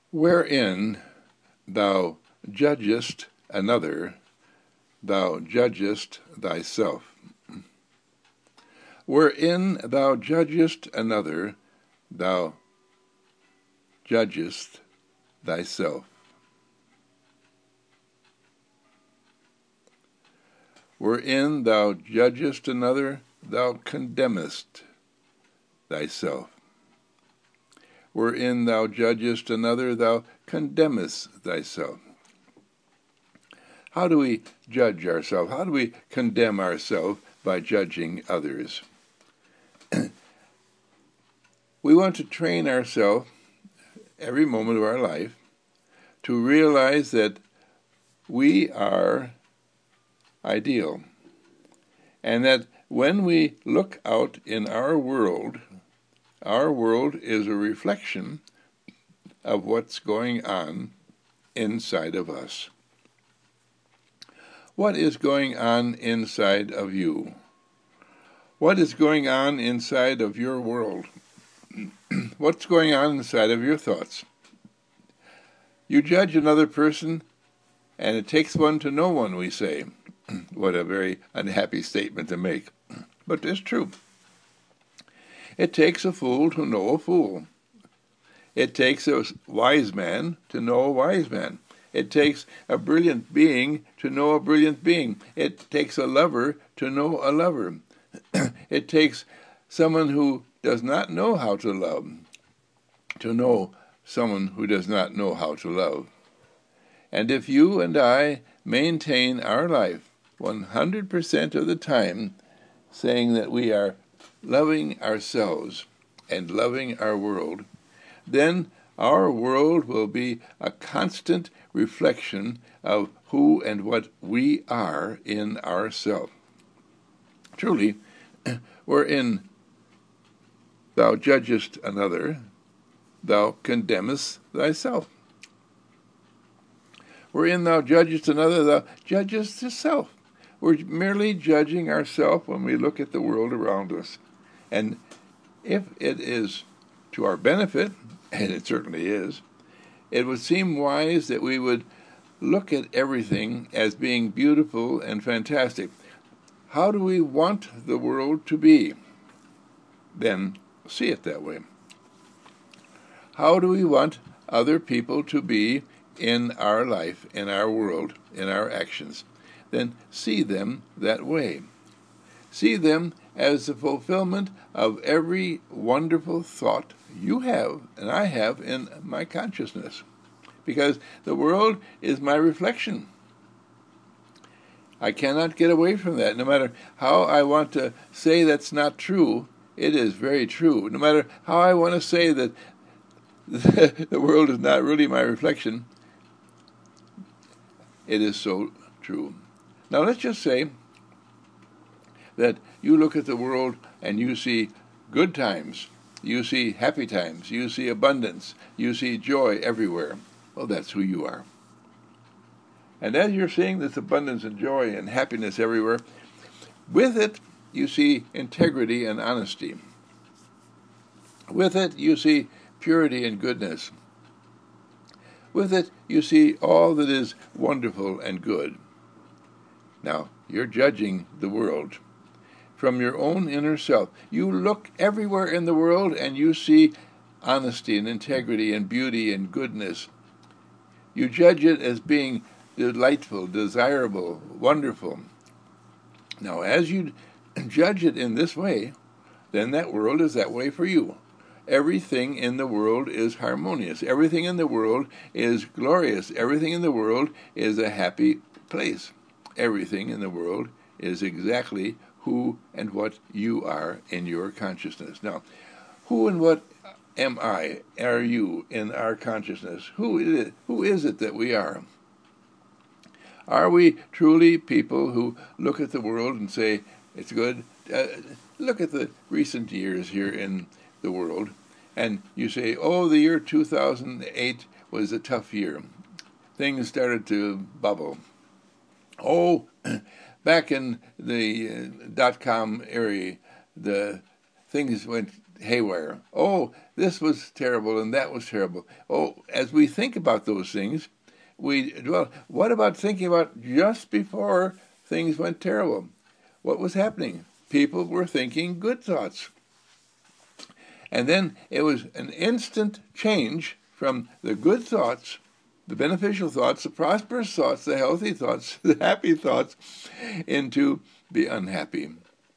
Wherein thou judgest another, thou judgest thyself. Wherein thou judgest another, thou judgest thyself. Wherein thou judgest another, thou condemnest thyself. Wherein thou judgest another, thou condemnest thyself. How do we judge ourselves? How do we condemn ourselves by judging others? We want to train ourselves every moment of our life to realize that we are ideal, and that when we look out in our world is a reflection of what's going on inside of us. What is going on inside of you? What is going on inside of your world? What's going on inside of your thoughts? You judge another person, and it takes one to know one, we say. What a very unhappy statement to make, but it's true. It takes a fool to know a fool. It takes a wise man to know a wise man. It takes a brilliant being to know a brilliant being. It takes a lover to know a lover. It takes someone who does not know how to love to know someone who does not know how to love. And if you and I maintain our life 100% of the time saying that we are loving ourselves and loving our world, then our world will be a constant reflection of who and what we are in ourselves. Truly, wherein thou judgest another, thou condemnest thyself. Wherein thou judgest another, thou judgest thyself. We're merely judging ourselves when we look at the world around us. And if it is to our benefit, and it certainly is, it would seem wise that we would look at everything as being beautiful and fantastic. How do we want the world to be? Then see it that way. How do we want other people to be in our life, in our world, in our actions? Then see them that way. See them as the fulfillment of every wonderful thought you have and I have in my consciousness. Because the world is my reflection. I cannot get away from that. No matter how I want to say that's not true, it is very true. No matter how I want to say that the world is not really my reflection, it is so true. Now let's just say that you look at the world and you see good times, you see happy times, you see abundance, you see joy everywhere. Well, that's who you are. And as you're seeing this abundance and joy and happiness everywhere, with it you see integrity and honesty. With it you see purity and goodness. With it you see all that is wonderful and good. Now, you're judging the world from your own inner self. You look everywhere in the world and you see honesty and integrity and beauty and goodness. You judge it as being delightful, desirable, wonderful. Now, as you judge it in this way, then that world is that way for you. Everything in the world is harmonious. Everything in the world is glorious. Everything in the world is a happy place. Everything in the world is exactly who and what you are in your consciousness. Now, who and what am I, are you in our consciousness? Who is it that we are? Are we truly people who look at the world and say, it's good? Look at the recent years here in the world, and you say, oh, the year 2008 was a tough year. Things started to bubble. Oh, back in the dot-com era, the things went haywire. Oh, this was terrible and that was terrible. Oh, as we think about those things, we dwell. What about thinking about just before things went terrible? What was happening? People were thinking good thoughts. And then it was an instant change from the good thoughts, the beneficial thoughts, the prosperous thoughts, the healthy thoughts, the happy thoughts, into the unhappy,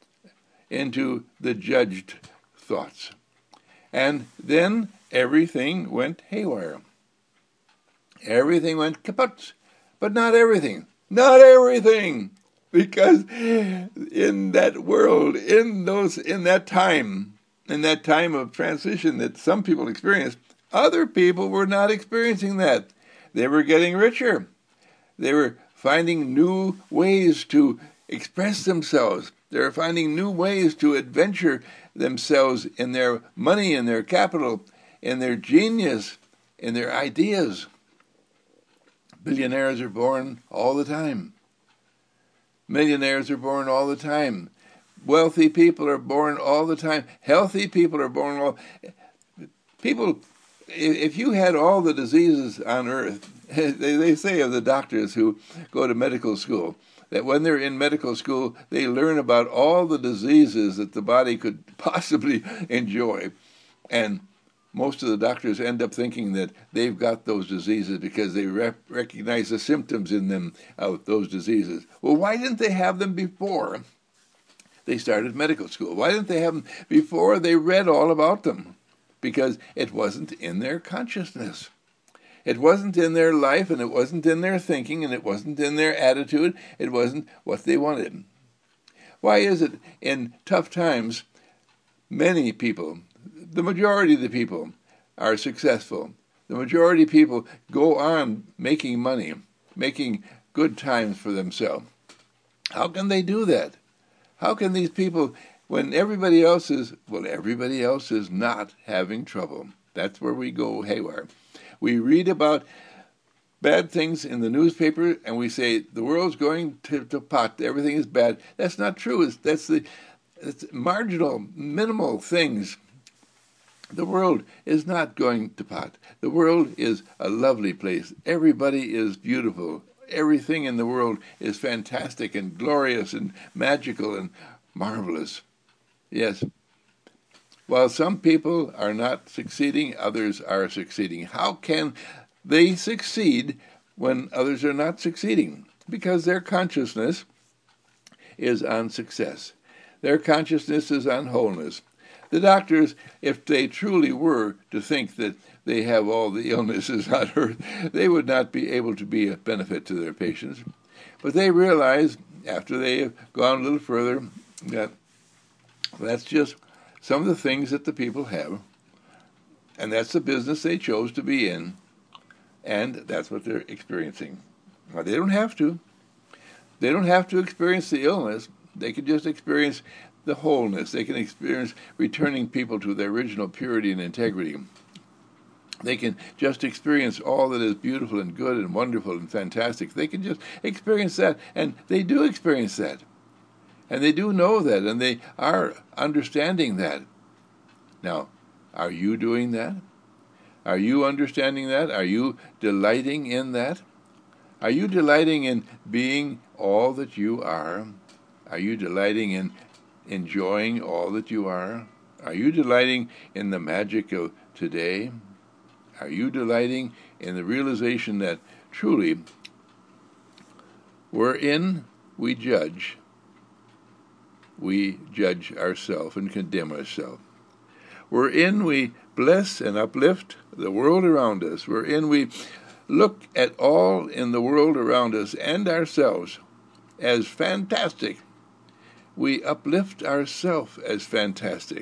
into the judged thoughts. And then everything went haywire. Everything went kaput. But not everything. Not everything. Because in that world, in that time of transition that some people experienced, other people were not experiencing that. They were getting richer. They were finding new ways to express themselves. They were finding new ways to adventure themselves in their money, in their capital, in their genius, in their ideas. Billionaires are born all the time. Millionaires are born all the time. Wealthy people are born all the time. Healthy people are born all. People, if you had all the diseases on earth, they say of the doctors who go to medical school, that when they're in medical school, they learn about all the diseases that the body could possibly enjoy. And most of the doctors end up thinking that they've got those diseases because they recognize the symptoms in them of those diseases. Well, why didn't they have them before they started medical school? Why didn't they have them before they read all about them? Because it wasn't in their consciousness. It wasn't in their life, and it wasn't in their thinking, and it wasn't in their attitude. It wasn't what they wanted. Why is it in tough times, many people, the majority of the people, are successful? The majority of people go on making money, making good times for themselves. How can they do that? How can these people, when everybody else is not having trouble? That's where we go haywire. We read about bad things in the newspaper, and we say the world's going to pot. Everything is bad. That's not true. That's marginal, minimal things. The world is not going to pot. The world is a lovely place. Everybody is beautiful. Everything in the world is fantastic and glorious and magical and marvelous. Yes. While some people are not succeeding, others are succeeding. How can they succeed when others are not succeeding? Because their consciousness is on success. Their consciousness is on wholeness. The doctors, if they truly were to think that they have all the illnesses on earth, they would not be able to be a benefit to their patients. But they realize, after they have gone a little further, that that's just some of the things that the people have, and that's the business they chose to be in, and that's what they're experiencing. Now, they don't have to. They don't have to experience the illness. They can just experience the wholeness. They can experience returning people to their original purity and integrity. They can just experience all that is beautiful and good and wonderful and fantastic. They can just experience that, and they do experience that. And they do know that, and they are understanding that. Now, are you doing that? Are you understanding that? Are you delighting in that? Are you delighting in being all that you are? Are you delighting in enjoying all that you are? Are you delighting in the magic of today? Are you delighting in the realization that truly, wherein we judge ourselves and condemn ourselves. Wherein we bless and uplift the world around us. Wherein we look at all in the world around us and ourselves as fantastic. We uplift ourselves as fantastic.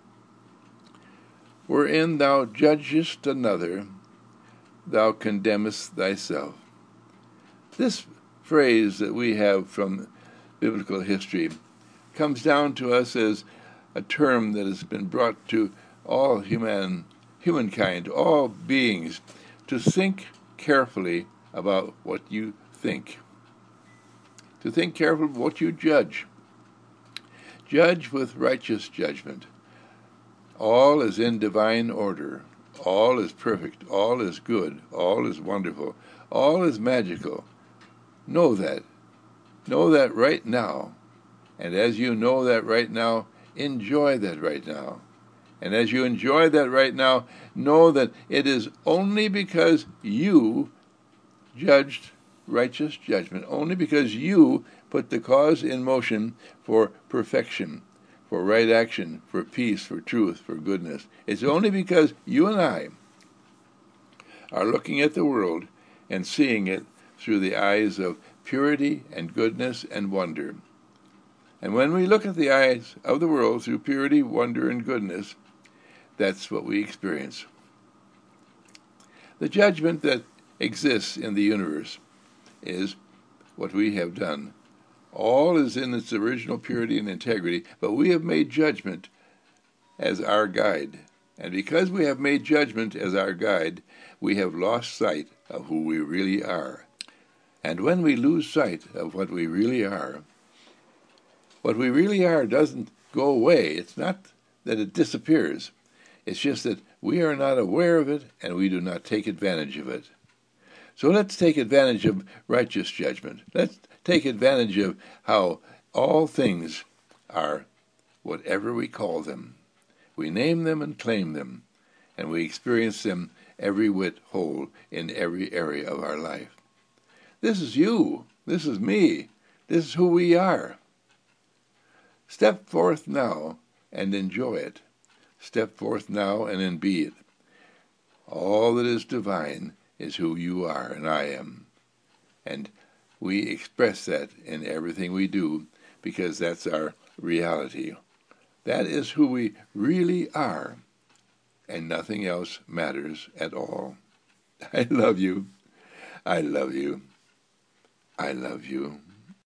Wherein thou judgest another, thou condemnest thyself. This phrase that we have from biblical history comes down to us as a term that has been brought to all humankind, all beings, to think carefully about what you think. To think carefully about what you judge. Judge with righteous judgment. All is in divine order. All is perfect. All is good. All is wonderful. All is magical. Know that. Know that right now. And as you know that right now, enjoy that right now. And as you enjoy that right now, know that it is only because you judged righteous judgment, only because you put the cause in motion for perfection, for right action, for peace, for truth, for goodness. It's only because you and I are looking at the world and seeing it through the eyes of purity and goodness and wonder. And when we look at the eyes of the world through purity, wonder, and goodness, that's what we experience. The judgment that exists in the universe is what we have done. All is in its original purity and integrity, but we have made judgment as our guide. And because we have made judgment as our guide, we have lost sight of who we really are. And when we lose sight of what we really are doesn't go away. It's not that it disappears. It's just that we are not aware of it and we do not take advantage of it. So let's take advantage of righteous judgment. Let's take advantage of how all things are whatever we call them. We name them and claim them, and we experience them every whit whole in every area of our life. This is you. This is me. This is who we are. Step forth now and enjoy it. Step forth now and be it. All that is divine is who you are and I am. And we express that in everything we do because that's our reality. That is who we really are, and nothing else matters at all. I love you. I love you. I love you.